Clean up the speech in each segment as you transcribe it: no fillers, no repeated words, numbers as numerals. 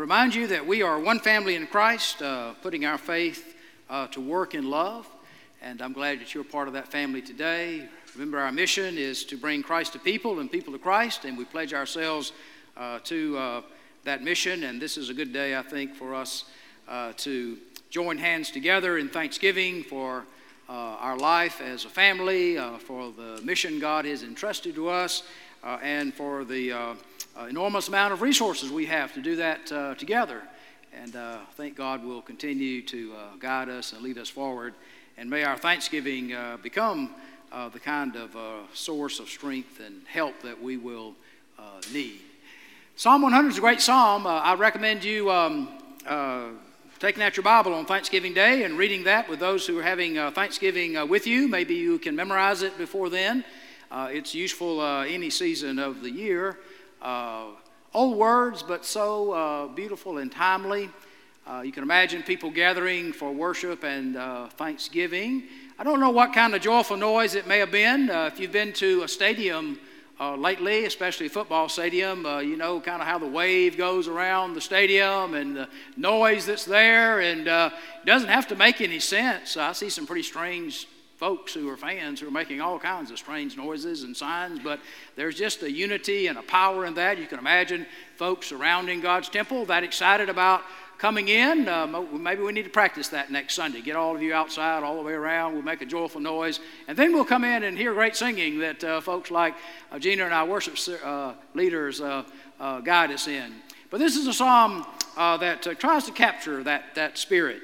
remind you that we are one family in Christ, putting our faith to work in love, and I'm glad that you're part of that family today. Remember, our mission is to bring Christ to people and people to Christ, and we pledge ourselves to that mission, and this is a good day, I think, for us to join hands together in thanksgiving for our life as a family, for the mission God has entrusted to us, and for the enormous amount of resources we have to do that together. And I think God will continue to guide us and lead us forward. And may our thanksgiving become the kind of source of strength and help that we will need. Psalm 100 is a great psalm. I recommend you taking out your Bible on Thanksgiving Day and reading that with those who are having Thanksgiving with you. Maybe you can memorize it before then. It's useful any season of the year. Old words, but so beautiful and timely. You can imagine people gathering for worship and thanksgiving. I don't know what kind of joyful noise it may have been. If you've been to a stadium lately, especially a football stadium, you know kind of how the wave goes around the stadium and the noise that's there, and it doesn't have to make any sense. I see some pretty strange folks who are fans who are making all kinds of strange noises and signs, but there's just a unity and a power in that. You can imagine folks surrounding God's temple that excited about coming in. Maybe we need to practice that next Sunday. Get all of you outside all the way around. We'll make a joyful noise, and then we'll come in and hear great singing that folks like Gina and our worship leaders guide us in. But this is a psalm that tries to capture that spirit.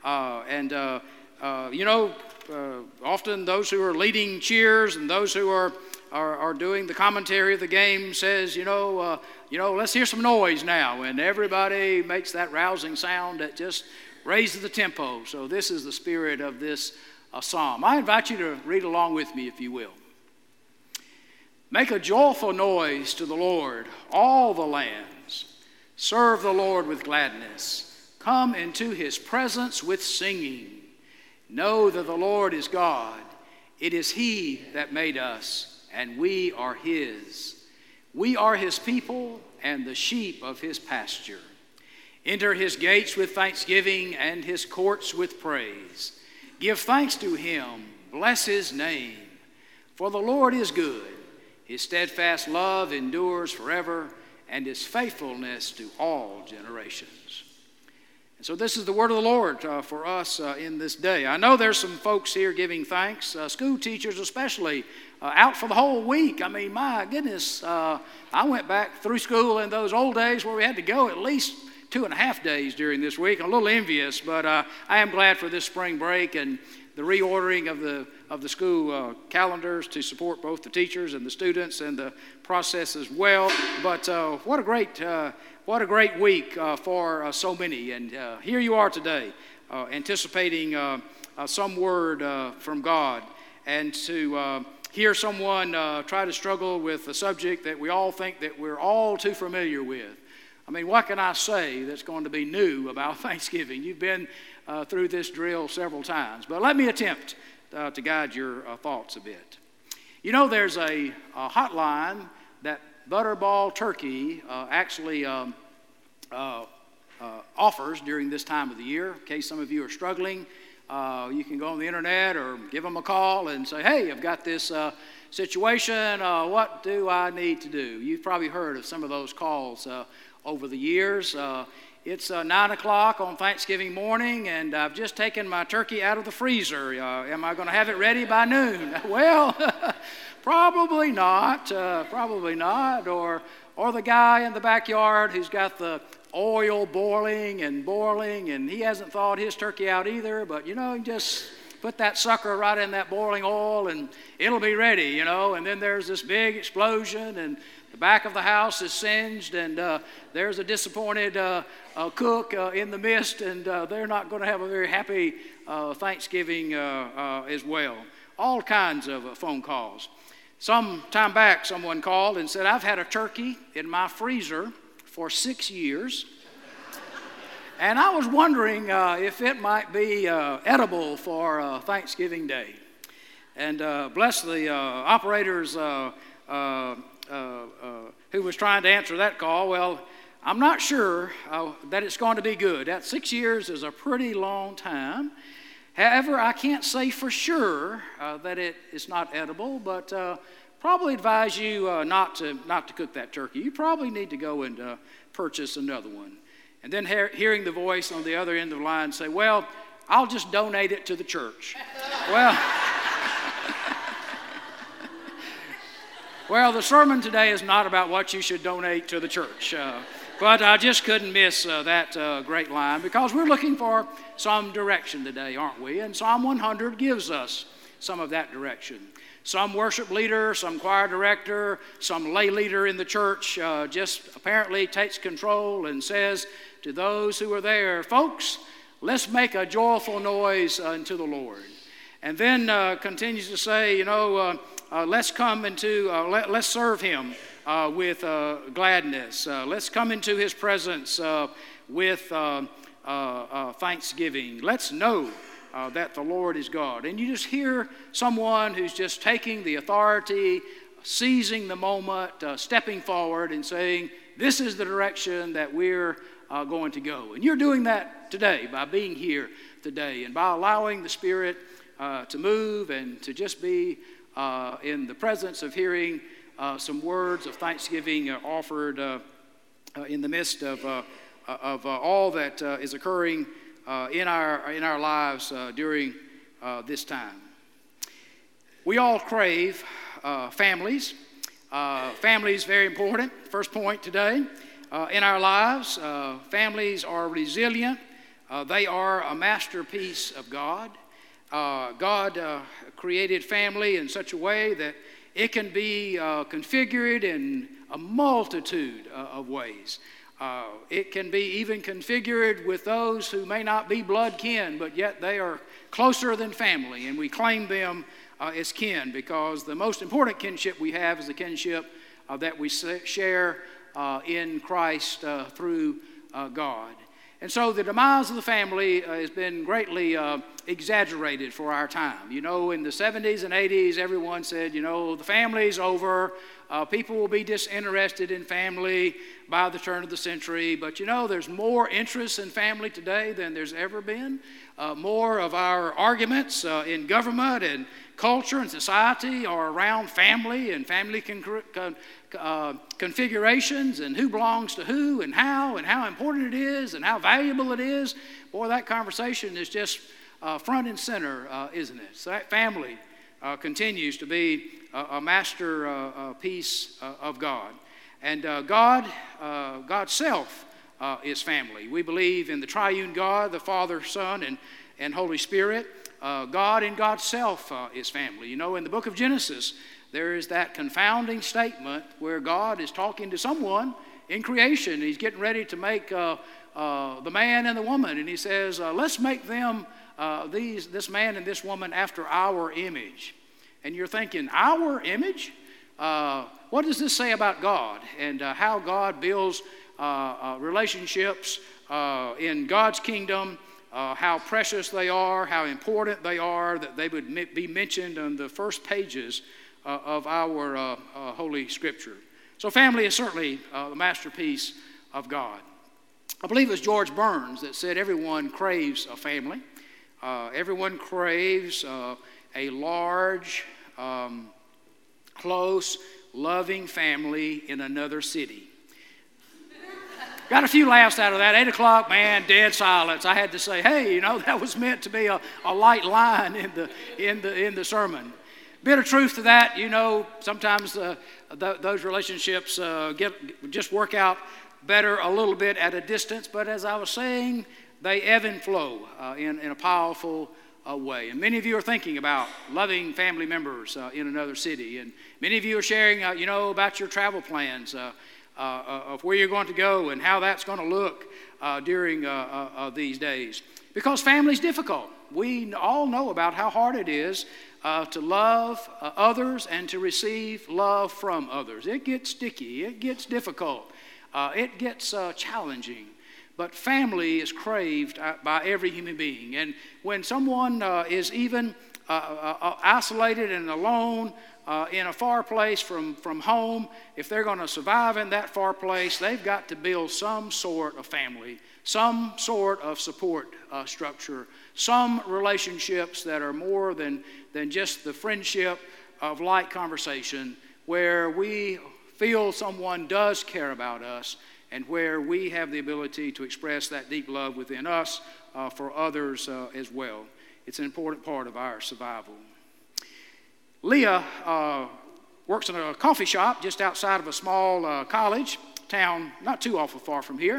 Often those who are leading cheers and those who are doing the commentary of the game says, let's hear some noise now. And everybody makes that rousing sound that just raises the tempo. So this is the spirit of this psalm. I invite you to read along with me, if you will. Make a joyful noise to the Lord, all the lands. Serve the Lord with gladness. Come into his presence with singing. Know that the Lord is God. It is he that made us, and we are his. We are his people and the sheep of his pasture. Enter his gates with thanksgiving and his courts with praise. Give thanks to him. Bless his name. For the Lord is good. His steadfast love endures forever, and his faithfulness to all generations. And so this is the word of the Lord for us in this day. I know there's some folks here giving thanks, school teachers especially, out for the whole week. I mean, my goodness, I went back through school in those old days where we had to go at least 2.5 days during this week. I'm a little envious, but I am glad for this spring break and the reordering of the school calendars to support both the teachers and the students and the process as well. But what a great week for so many. And here you are today, anticipating some word from God, and to hear someone try to struggle with a subject that we all think that we're all too familiar with. I mean, what can I say that's going to be new about Thanksgiving? You've been through this drill several times, but let me attempt to guide your thoughts a bit. You know, there's a hotline that Butterball Turkey actually offers during this time of the year. In case some of you are struggling, you can go on the internet or give them a call and say, hey, I've got this situation. What do I need to do? You've probably heard of some of those calls over the years. It's 9 o'clock on Thanksgiving morning, and I've just taken my turkey out of the freezer. Am I going to have it ready by noon? Well, probably not. Or the guy in the backyard who's got the oil boiling, and he hasn't thawed his turkey out either, but you can just put that sucker right in that boiling oil and it'll be ready, and then there's this big explosion and the back of the house is singed, and there's a disappointed cook in the midst, and they're not going to have a very happy Thanksgiving as well. All kinds of phone calls. Some time back, someone called and said, I've had a turkey in my freezer for 6 years, and I was wondering if it might be edible for Thanksgiving Day. And bless the operators who was trying to answer that call. Well, I'm not sure that it's going to be good. That 6 years is a pretty long time. However, I can't say for sure that it is not edible, but probably advise you not to cook that turkey. You probably need to go and purchase another one. And then hearing the voice on the other end of the line say, well, I'll just donate it to the church. Well, the sermon today is not about what you should donate to the church. But I just couldn't miss that great line, because we're looking for some direction today, aren't we? And Psalm 100 gives us some of that direction. Some worship leader, some choir director, some lay leader in the church just apparently takes control and says to those who are there, folks, let's make a joyful noise unto the Lord. And then continues to say, let's come into, let's serve him with gladness. Let's come into his presence with thanksgiving. Let's know that the Lord is God. And you just hear someone who's just taking the authority, seizing the moment, stepping forward and saying, this is the direction that we're going to go. And you're doing that today by being here today and by allowing the Spirit to move and to just be in the presence of hearing some words of thanksgiving offered in the midst of all that is occurring in our lives during this time. We all crave families. Family is very important. First point today. In our lives, families are resilient. They are a masterpiece of God. God created family in such a way that it can be configured in a multitude of ways. It can be even configured with those who may not be blood kin, but yet they are closer than family, and we claim them as kin, because the most important kinship we have is the kinship that we share in Christ through God. And so the demise of the family has been greatly exaggerated for our time. In the 70s and 80s, everyone said, the family's over. People will be disinterested in family by the turn of the century. But there's more interest in family today than there's ever been. More of our arguments in government and culture and society are around family and family configurations and who belongs to who and how important it is and how valuable it is. Boy, that conversation is just front and center, isn't it? So that family continues to be a masterpiece of God. And God's self is family. We believe in the triune God, the Father, Son, and Holy Spirit. God in God's self is family. In the book of Genesis, there is that confounding statement where God is talking to someone in creation. He's getting ready to make the man and the woman, and he says, let's make them, this man and this woman, after our image. And you're thinking, our image? What does this say about God and how God builds relationships in God's kingdom, how precious they are, how important they are, that they would be mentioned on the first pages of our Holy Scripture. So family is certainly the masterpiece of God. I believe it was George Burns that said everyone craves a family. Everyone craves a large, close, loving family in another city. Got a few laughs out of that. 8 o'clock, man, dead silence. I had to say, hey, that was meant to be a light line in the sermon. Bit of truth to that, sometimes those relationships just work out better a little bit at a distance. But as I was saying, they ebb and flow in a powerful way. And many of you are thinking about loving family members in another city. And many of you are sharing, about your travel plans of where you're going to go and how that's going to look during these days. Because family's difficult. We all know about how hard it is to love others and to receive love from others. It gets sticky. It gets difficult. It gets challenging. But family is craved by every human being. And when someone is even isolated and alone, in a far place from home, if they're going to survive in that far place, they've got to build some sort of family, some sort of support structure, some relationships that are more than just the friendship of light conversation, where we feel someone does care about us and where we have the ability to express that deep love within us for others as well. It's an important part of our survival. Leah works in a coffee shop just outside of a small college town, not too awful far from here.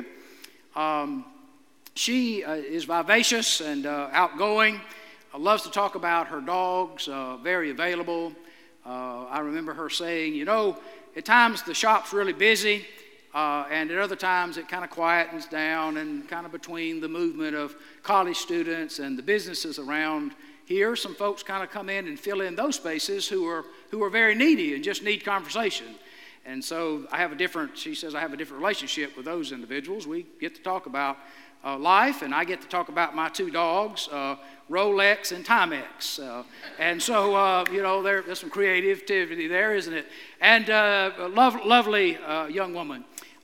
She is vivacious and outgoing, loves to talk about her dogs, very available. I remember her saying, at times the shop's really busy, and at other times it kind of quietens down, and kind of between the movement of college students and the businesses around here, some folks kind of come in and fill in those spaces who are very needy and just need conversation. And so she says, I have a different relationship with those individuals. We get to talk about life, and I get to talk about my two dogs, Rolex and Timex. And so, there's some creativity there, isn't it? And a lovely young woman.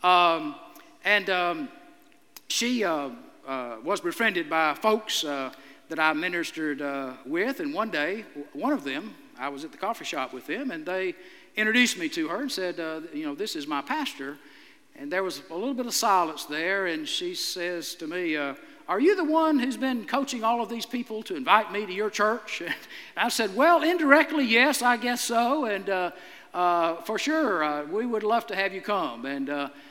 She was befriended by folks that I ministered with, and one day, one of them, I was at the coffee shop with them, and they introduced me to her and said, this is my pastor. And there was a little bit of silence there, and she says to me, are you the one who's been coaching all of these people to invite me to your church? And I said, well, indirectly, yes, I guess so, and for sure, we would love to have you come. And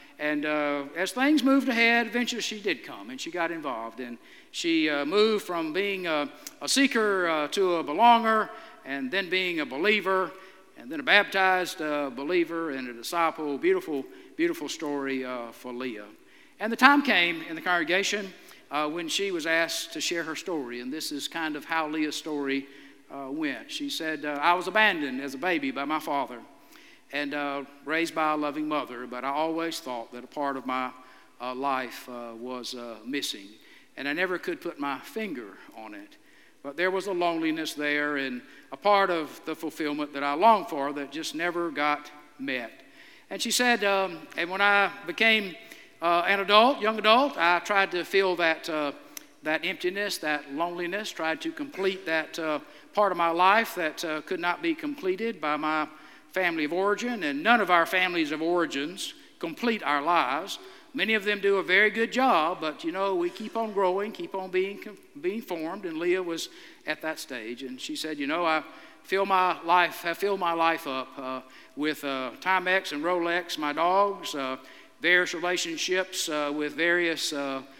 as things moved ahead, eventually she did come, and she got involved, and she moved from being a seeker to a belonger, and then being a believer, and then a baptized believer and a disciple. Beautiful story for Leah. And the time came in the congregation when she was asked to share her story, and this is kind of how Leah's story went. She said, I was abandoned as a baby by my father and raised by a loving mother, but I always thought that a part of my life was missing, and I never could put my finger on it. But there was a loneliness there and a part of the fulfillment that I longed for that just never got met. And she said, and when I became an young adult, I tried to fill that emptiness, that loneliness, tried to complete that part of my life that could not be completed by my family of origin. And none of our families of origins complete our lives. Many of them do a very good job, but we keep on growing, keep on being formed. And Leah was at that stage, and she said, I have filled my life up with Timex and Rolex, my dogs, various relationships with various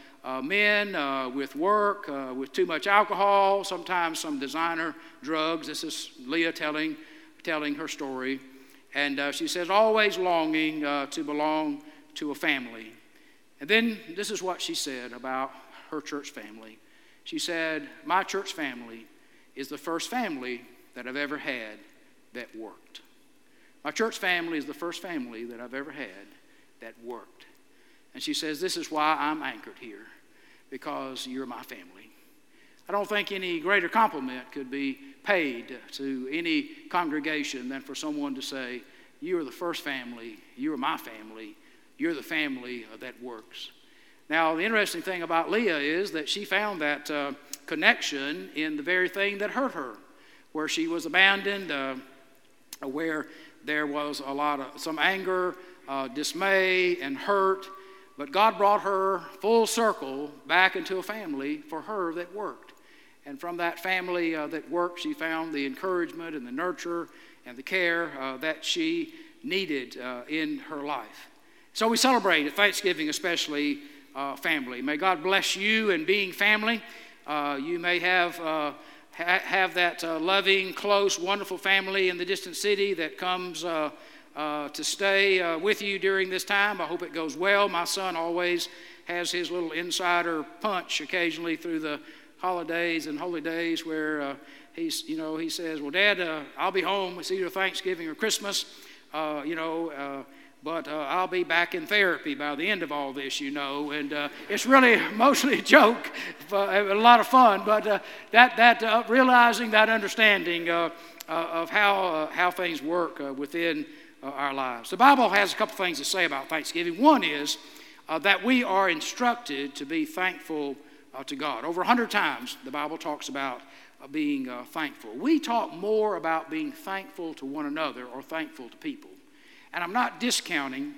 men, with work, with too much alcohol, sometimes some designer drugs. This is Leah telling her story, and she says, always longing to belong to a family. And then this is what she said about her church family. She said, my church family is the first family that I've ever had that worked. My church family is the first family that I've ever had that worked. And she says, this is why I'm anchored here, because you're my family. I don't think any greater compliment could be paid to any congregation than for someone to say, you are the first family, you are my family, you're the family that works. Now, the interesting thing about Leah is that she found that connection in the very thing that hurt her, where she was abandoned, where there was some anger, dismay, and hurt. But God brought her full circle back into a family for her that worked. And from that family that worked, she found the encouragement and the nurture and the care that she needed in her life. So we celebrate at Thanksgiving, especially family. May God bless you in being family. You may have that loving, close, wonderful family in the distant city that comes to stay with you during this time. I hope it goes well. My son always has his little insider punch occasionally through the holidays and holy days where he says, well, Dad, I'll be home. It's either Thanksgiving or Christmas. but I'll be back in therapy by the end of all this, and it's really mostly a joke, a lot of fun, but that realizing that understanding of how things work within our lives. The Bible has a couple things to say about Thanksgiving. One is that we are instructed to be thankful to God. Over 100 times the Bible talks about being thankful. We talk more about being thankful to one another or thankful to people. And I'm not discounting,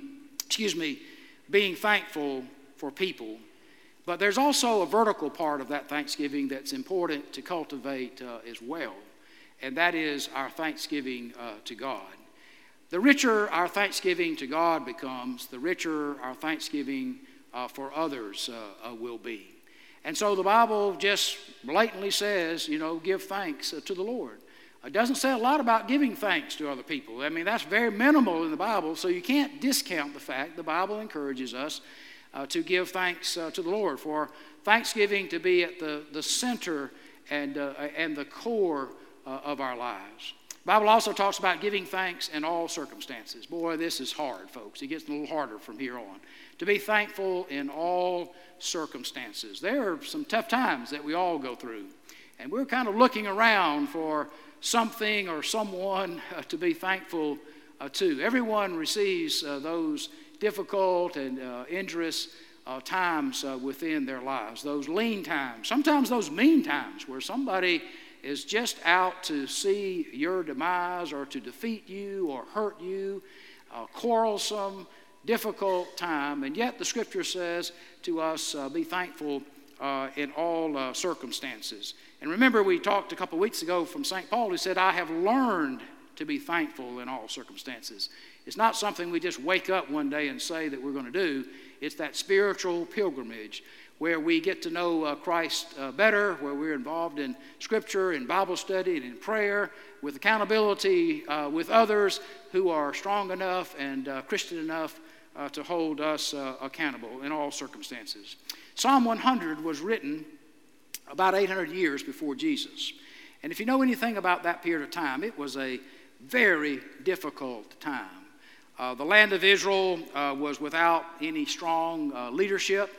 being thankful for people. But there's also a vertical part of that thanksgiving that's important to cultivate as well. And that is our thanksgiving to God. The richer our thanksgiving to God becomes, the richer our thanksgiving for others will be. And so the Bible just blatantly says, give thanks to the Lord. It doesn't say a lot about giving thanks to other people. I mean, that's very minimal in the Bible, so you can't discount the fact the Bible encourages us to give thanks to the Lord, for thanksgiving to be at the center and the core of our lives. The Bible also talks about giving thanks in all circumstances. Boy, this is hard, folks. It gets a little harder from here on. To be thankful in all circumstances. There are some tough times that we all go through, and we're kind of looking around for something or someone to be thankful to. Everyone receives those difficult and injurious times within their lives, those lean times, sometimes those mean times where somebody is just out to see your demise or to defeat you or hurt you, quarrelsome, difficult time. And yet the Scripture says to us, be thankful in all circumstances. And remember, we talked a couple weeks ago from St. Paul, who said, I have learned to be thankful in all circumstances. It's not something we just wake up one day and say that we're going to do. It's that spiritual pilgrimage where we get to know Christ better, where we're involved in Scripture, in Bible study, and in prayer, with accountability with others who are strong enough and Christian enough to hold us accountable in all circumstances. Psalm 100 was written about 800 years before Jesus. And if you know anything about that period of time, it was a very difficult time. The land of Israel was without any strong leadership,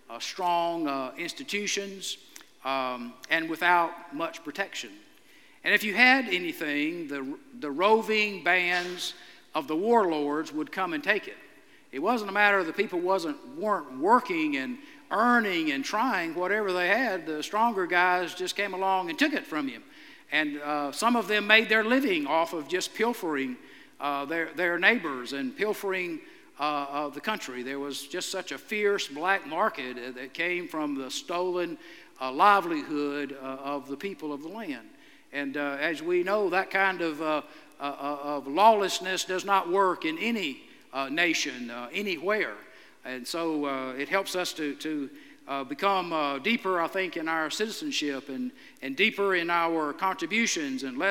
strong institutions, and without much protection. And if you had anything, the roving bands of the warlords would come and take it. It wasn't a matter of the people weren't working and earning and trying whatever they had. The stronger guys just came along and took it from you. And some of them made their living off of just pilfering their neighbors and pilfering the country. There was just such a fierce black market that came from the stolen livelihood of the people of the land. And as we know, that kind of lawlessness does not work in any nation, anywhere. And so it helps us to become deeper, I think, in our citizenship and deeper in our contributions and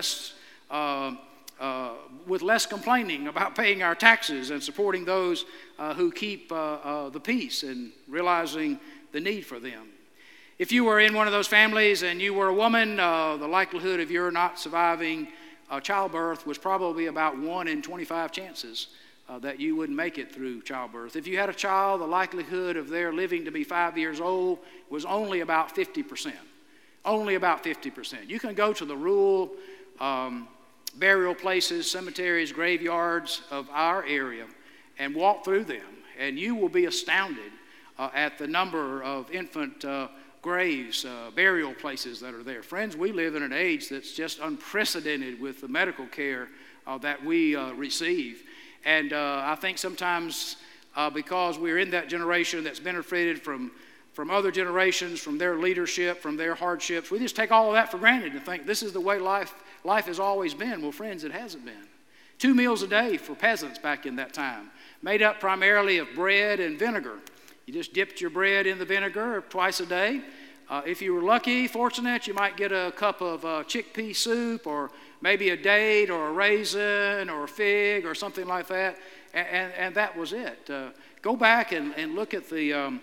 with less complaining about paying our taxes and supporting those who keep the peace and realizing the need for them. If you were in one of those families and you were a woman, the likelihood of your not surviving childbirth was probably about 1 in 25 chances that you wouldn't make it through childbirth. If you had a child, the likelihood of their living to be 5 years old was only about 50%. Only about 50%. You can go to the rural burial places, cemeteries, graveyards of our area and walk through them, and you will be astounded at the number of infant graves, burial places that are there. Friends, we live in an age that's just unprecedented with the medical care that we receive. And I think sometimes because we're in that generation that's benefited from other generations, from their leadership, from their hardships, we just take all of that for granted and think this is the way life has always been. Well, friends, it hasn't been. 2 meals a day for peasants back in that time, made up primarily of bread and vinegar. You just dipped your bread in the vinegar twice a day. If you were lucky, fortunate, you might get a cup of chickpea soup or maybe a date or a raisin or a fig or something like that, and that was it. Go back and look at the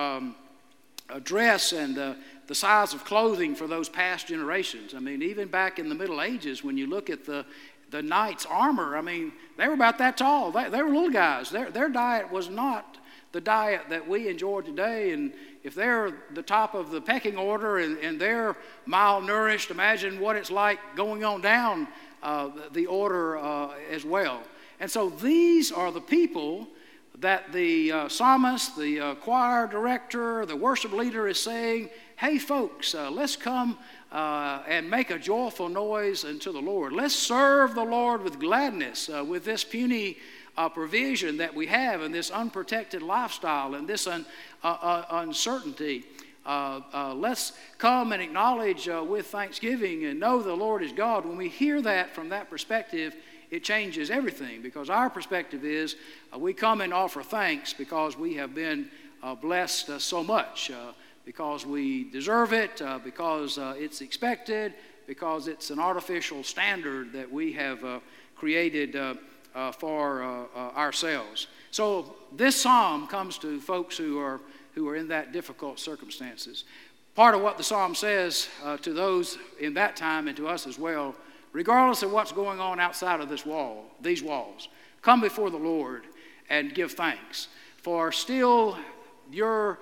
dress and the size of clothing for those past generations. I mean, even back in the Middle Ages, when you look at the the knight's armor, I mean, they were about that tall. They were little guys. Their diet was not the diet that we enjoy today. And if they're the top of the pecking order and they're malnourished, imagine what it's like going on down the order as well. And so these are the people that the psalmist, the choir director, the worship leader is saying, hey folks, let's come and make a joyful noise unto the Lord. Let's serve the Lord with gladness, with this puny provision that we have and this unprotected lifestyle and this uncertainty. Let's come and acknowledge with thanksgiving and know the Lord is God. When we hear that from that perspective, it changes everything, because our perspective is we come and offer thanks because we have been blessed so much, because we deserve it, because it's expected, because it's an artificial standard that we have created for ourselves. So this psalm comes to folks who are in that difficult circumstances. Part of what the psalm says to those in that time and to us as well, regardless of what's going on outside of these walls, come before the Lord and give thanks. For still you are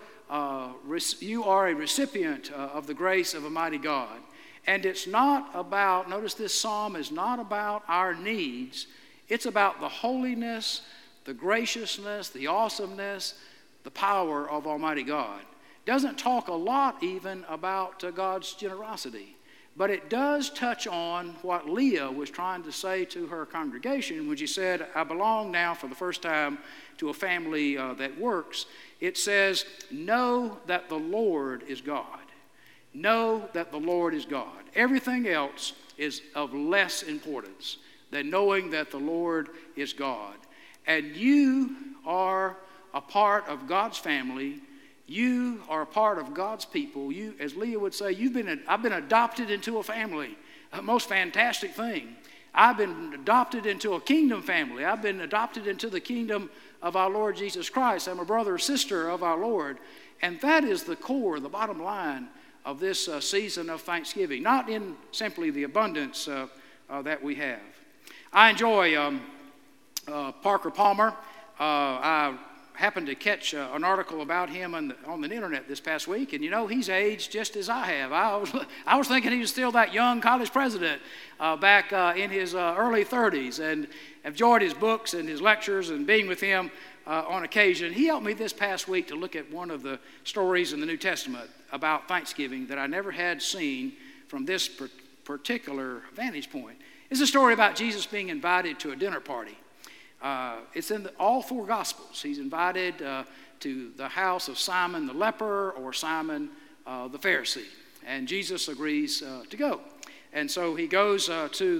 a recipient of the grace of a mighty God. And it's not about, notice this psalm is not about our needs. It's about the holiness, the graciousness, the awesomeness, the power of Almighty God. It doesn't talk a lot even about God's generosity. But it does touch on what Leah was trying to say to her congregation when she said, I belong now for the first time to a family that works. It says, know that the Lord is God. Know that the Lord is God. Everything else is of less importance than knowing that the Lord is God. And you are a part of God's family. You are a part of God's people. You, as Leah would say, I've been adopted into a family. A most fantastic thing. I've been adopted into a kingdom family. I've been adopted into the kingdom of our Lord Jesus Christ. I'm a brother or sister of our Lord. And that is the core, the bottom line of this season of Thanksgiving. Not in simply the abundance that we have. I enjoy Parker Palmer. I happened to catch an article about him on the internet this past week, and you know, he's aged just as I have. I was thinking he was still that young college president back in his early 30s, and enjoyed his books and his lectures and being with him on occasion. He helped me this past week to look at one of the stories in the New Testament about Thanksgiving that I never had seen from this particular vantage point. It's a story about Jesus being invited to a dinner party. It's in all four Gospels. He's invited to the house of Simon the leper or Simon the Pharisee. And Jesus agrees to go. And so he goes to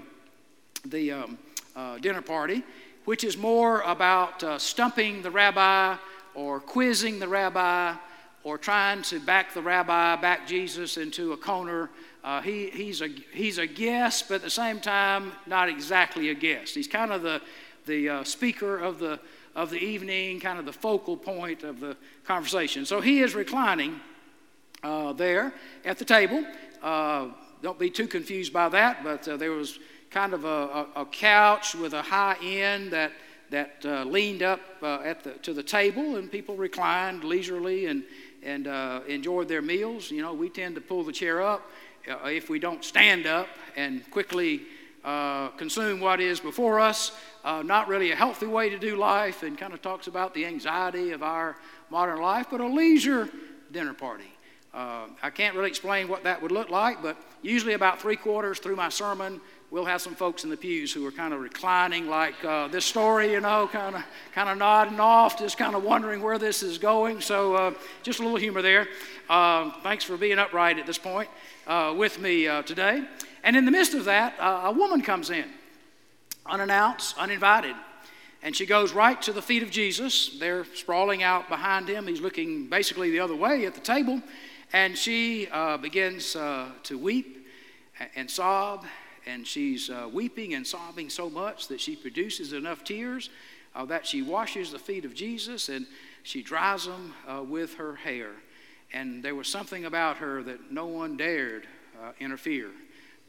the dinner party, which is more about stumping the rabbi or quizzing the rabbi or trying to back Jesus into a corner. He's a guest, but at the same time, not exactly a guest. He's kind of the speaker of the evening, kind of the focal point of the conversation. So he is reclining there at the table. Don't be too confused by that, but there was kind of a couch with a high end that leaned up to the table, and people reclined leisurely and enjoyed their meals. You know, we tend to pull the chair up if we don't stand up and quickly consume what is before us. Not really a healthy way to do life, and kind of talks about the anxiety of our modern life, but a leisure dinner party. I can't really explain what that would look like, but usually about 3/4 through my sermon, we'll have some folks in the pews who are kind of reclining like this story, you know, kind of nodding off, just kind of wondering where this is going. So just a little humor there. Thanks for being upright at this point with me today. And in the midst of that, a woman comes in, unannounced, uninvited. And she goes right to the feet of Jesus. They're sprawling out behind him. He's looking basically the other way at the table. And she begins to weep and sob. And she's weeping and sobbing so much that she produces enough tears that she washes the feet of Jesus and she dries them with her hair. And there was something about her that no one dared interfere.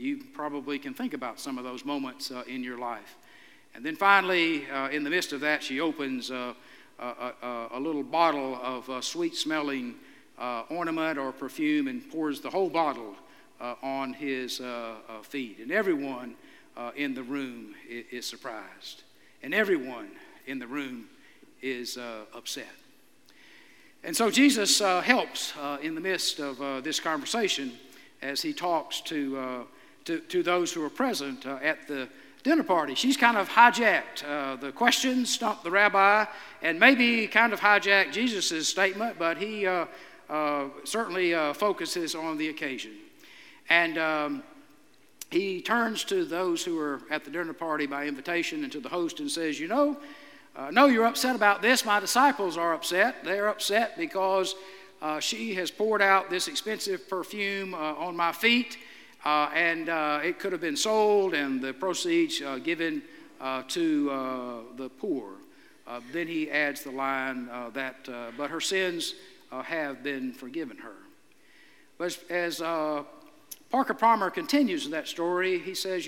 You probably can think about some of those moments in your life. And then finally, in the midst of that, she opens a little bottle of sweet-smelling ornament or perfume and pours the whole bottle on his feet. And everyone in the room is surprised. And everyone in the room is upset. And so Jesus helps in the midst of this conversation as he talks to those who are present at the dinner party. She's kind of hijacked the questions, stumped the rabbi, and maybe kind of hijacked Jesus' statement, but he certainly focuses on the occasion. And he turns to those who are at the dinner party by invitation and to the host and says, I know you're upset about this. My disciples are upset. They're upset because she has poured out this expensive perfume on my feet, and it could have been sold and the proceeds given to the poor. Then he adds the line but her sins have been forgiven her. But as Parker Palmer continues that story, he says,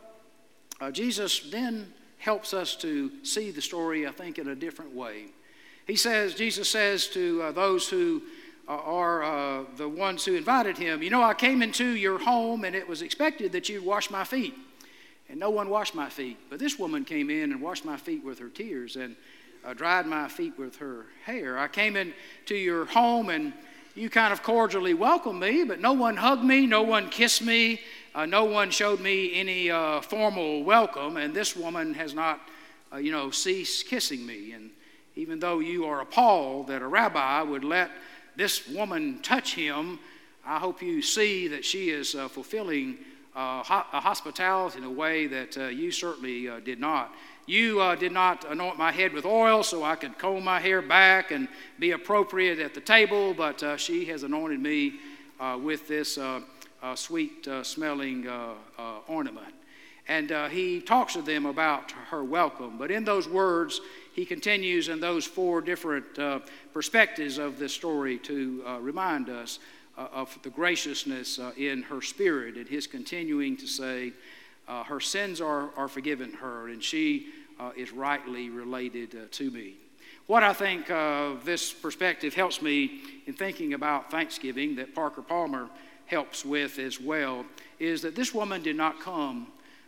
Jesus then helps us to see the story, I think, in a different way. Jesus says to those who are the ones who invited him, I came into your home and it was expected that you'd wash my feet. And no one washed my feet. But this woman came in and washed my feet with her tears and dried my feet with her hair. I came into your home and you kind of cordially welcomed me, but no one hugged me, no one kissed me, no one showed me any formal welcome, and this woman has not, ceased kissing me. And even though you are appalled that a rabbi would let this woman touch him, I hope you see that she is fulfilling a hospitality in a way that you certainly did not. You did not anoint my head with oil so I could comb my hair back and be appropriate at the table, but she has anointed me with this sweet-smelling ornament. And he talks to them about her welcome. But in those words, he continues in those four different perspectives of this story to remind us of the graciousness in her spirit, and his continuing to say her sins are forgiven her, and she is rightly related to me. What I think this perspective helps me in thinking about Thanksgiving, that Parker Palmer helps with as well, is that this woman did not come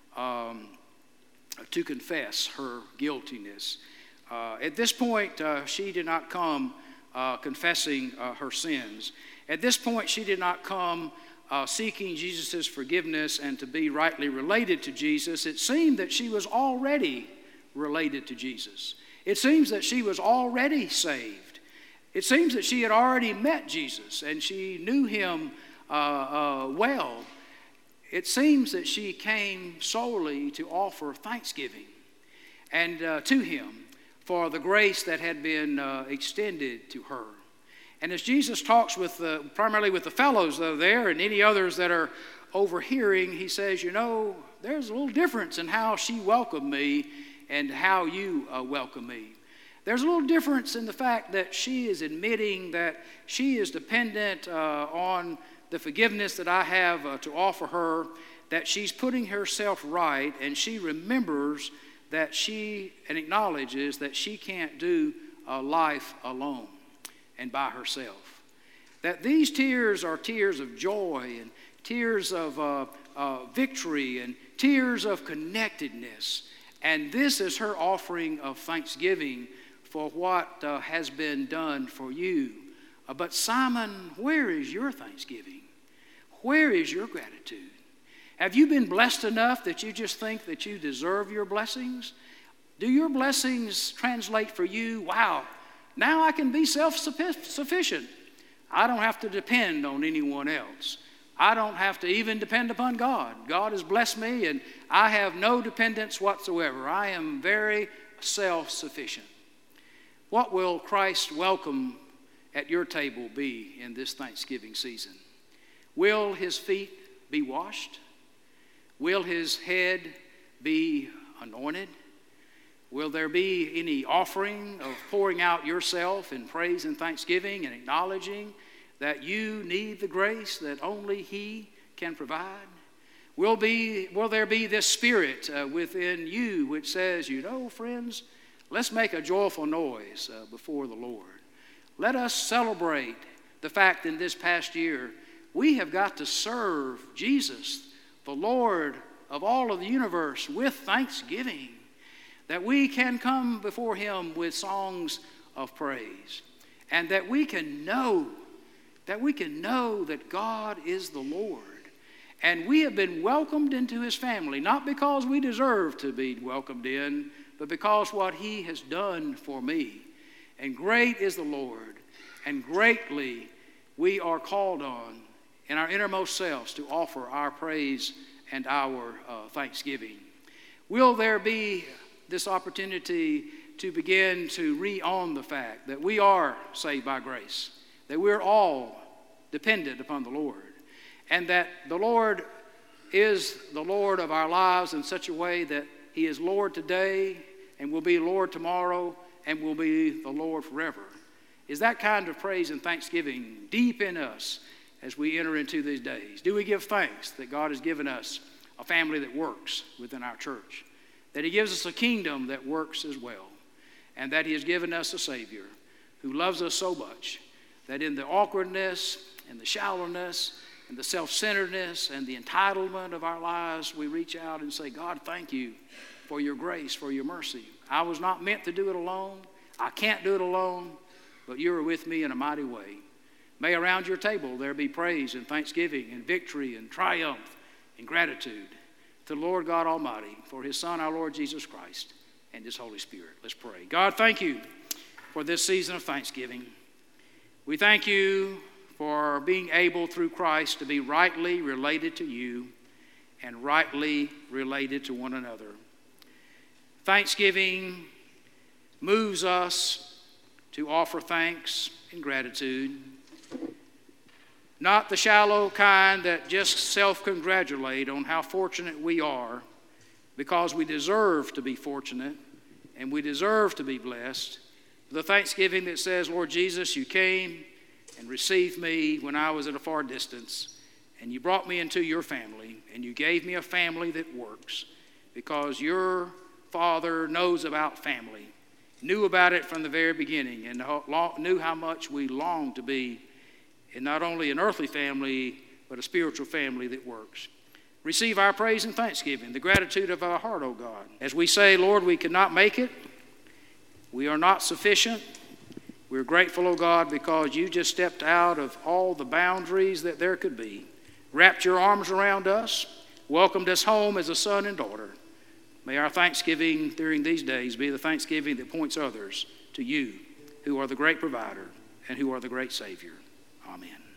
to confess her guiltiness. At this point, she did not come confessing her sins. At this point, she did not come seeking Jesus' forgiveness and to be rightly related to Jesus. It seemed that she was already related to Jesus. It seems that she was already saved. It seems that she had already met Jesus and she knew him well. It seems that she came solely to offer thanksgiving and to him for the grace that had been extended to her. And as Jesus talks primarily with the fellows that are there and any others that are overhearing, he says, there's a little difference in how she welcomed me and how you welcome me. There's a little difference in the fact that she is admitting that she is dependent on the forgiveness that I have to offer her, that she's putting herself right, and she remembers that and acknowledges that she can't do life alone and by herself. That these tears are tears of joy and tears of victory and tears of connectedness. And this is her offering of thanksgiving for what has been done for you. But Simon, where is your thanksgiving? Where is your gratitude? Have you been blessed enough that you just think that you deserve your blessings? Do your blessings translate for you, wow, now I can be self-sufficient. I don't have to depend on anyone else. I don't have to even depend upon God. God has blessed me and I have no dependence whatsoever. I am very self-sufficient. What will Christ welcome at your table be in this Thanksgiving season? Will his feet be washed? Will his head be anointed? Will there be any offering of pouring out yourself in praise and thanksgiving and acknowledging that you need the grace that only he can provide? Will there be this spirit within you which says, you know, friends, let's make a joyful noise before the Lord. Let us celebrate the fact in this past year we have got to serve Jesus, the Lord of all of the universe, with thanksgiving, that we can come before him with songs of praise, and that we can know that God is the Lord. And we have been welcomed into his family, not because we deserve to be welcomed in, but because what he has done for me. And great is the Lord, and greatly we are called on in our innermost selves to offer our praise and our thanksgiving. Will there be this opportunity to begin to re-own the fact that we are saved by grace, that we're all dependent upon the Lord, and that the Lord is the Lord of our lives in such a way that he is Lord today and will be Lord tomorrow and will be the Lord forever? Is that kind of praise and thanksgiving deep in us as we enter into these days? Do we give thanks that God has given us a family that works within our church, that he gives us a kingdom that works as well, and that he has given us a Savior who loves us so much that in the awkwardness and the shallowness and the self-centeredness and the entitlement of our lives, we reach out and say, God, thank you for your grace, for your mercy. I was not meant to do it alone. I can't do it alone, but you are with me in a mighty way. May around your table there be praise and thanksgiving and victory and triumph and gratitude to the Lord God Almighty for his Son, our Lord Jesus Christ, and his Holy Spirit. Let's pray. God, thank you for this season of thanksgiving. We thank you for being able through Christ to be rightly related to you and rightly related to one another. Thanksgiving moves us to offer thanks and gratitude, not the shallow kind that just self-congratulate on how fortunate we are because we deserve to be fortunate and we deserve to be blessed. The thanksgiving that says, Lord Jesus, you came and received me when I was at a far distance, and you brought me into your family, and you gave me a family that works because your Father knows about family, knew about it from the very beginning, and knew how much we long to be in not only an earthly family, but a spiritual family that works. Receive our praise and thanksgiving, the gratitude of our heart, O God. As we say, Lord, we cannot make it. We are not sufficient. We're grateful, O God, because you just stepped out of all the boundaries that there could be, wrapped your arms around us, welcomed us home as a son and daughter. May our thanksgiving during these days be the thanksgiving that points others to you, who are the great provider and who are the great Savior. Amen.